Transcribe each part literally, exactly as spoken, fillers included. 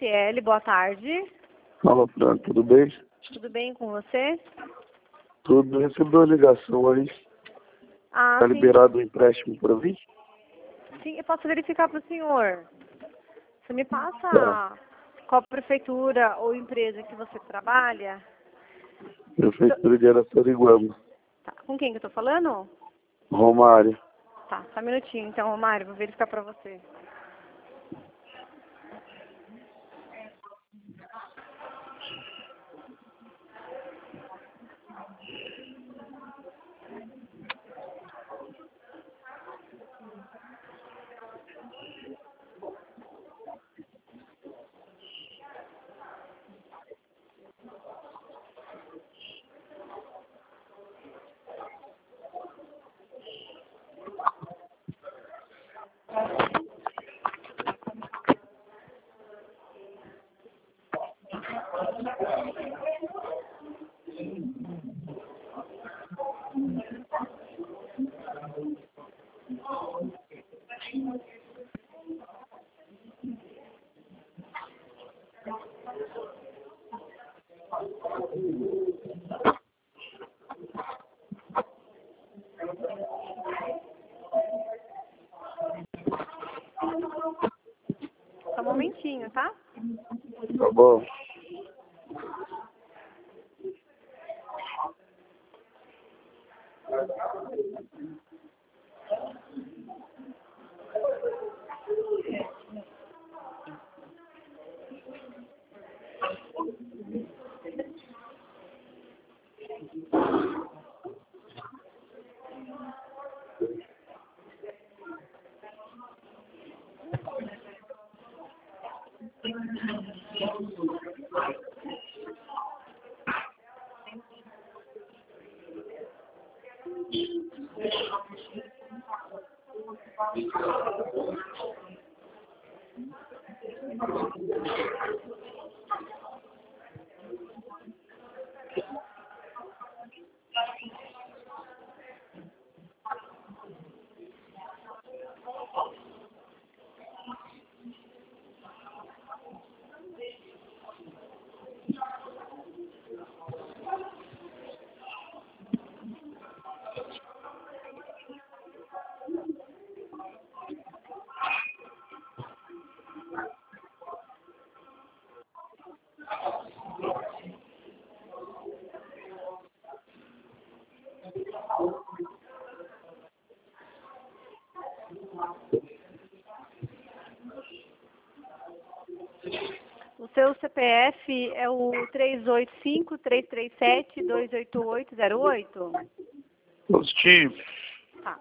C L, boa tarde. Fala, Fran, tudo bem? Tudo bem com você? Tudo, recebi uma ligação aí. Ah, Tá sim. liberado o empréstimo para mim? Sim, eu posso verificar para o senhor. Você me passa Tá. qual prefeitura ou empresa que você trabalha? Prefeitura de Araçariguama. Tá. Com quem que eu tô falando? Romário. Tá, só um minutinho então, Romário, vou verificar para você. Só um momentinho, tá? Tá bom? O seu C P F é o três oito cinco, três três sete, dois oito oito zero oito? Positivo. Tá.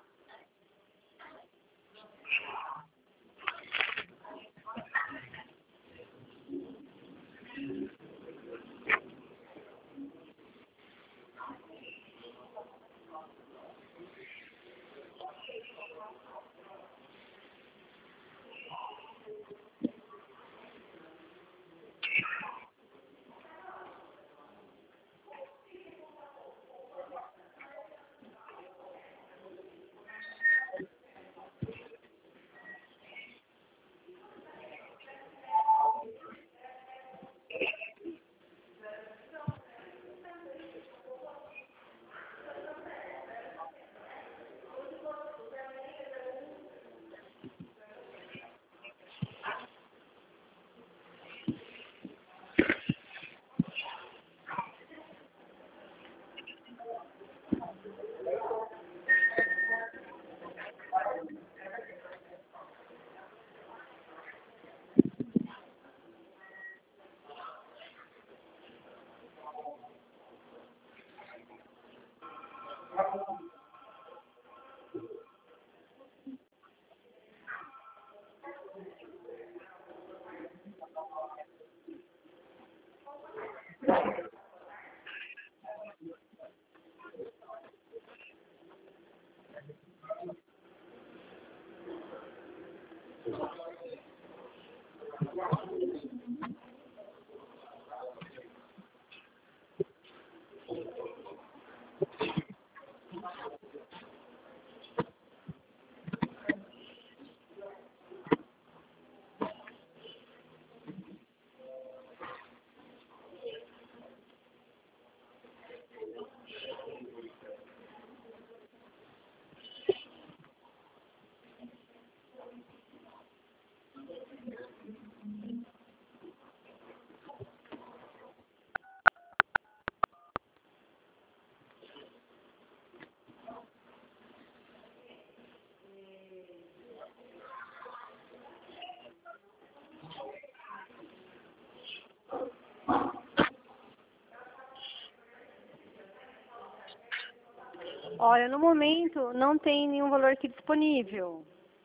Olha, no momento não tem nenhum valor aqui disponível.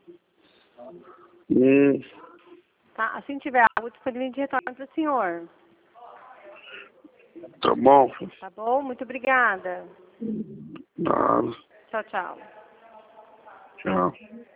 Hum, Tá? Assim que tiver algo disponível, a gente retorna para o senhor. tá bom. Tá bom? Muito obrigada. Nada. Tchau, tchau. Tchau.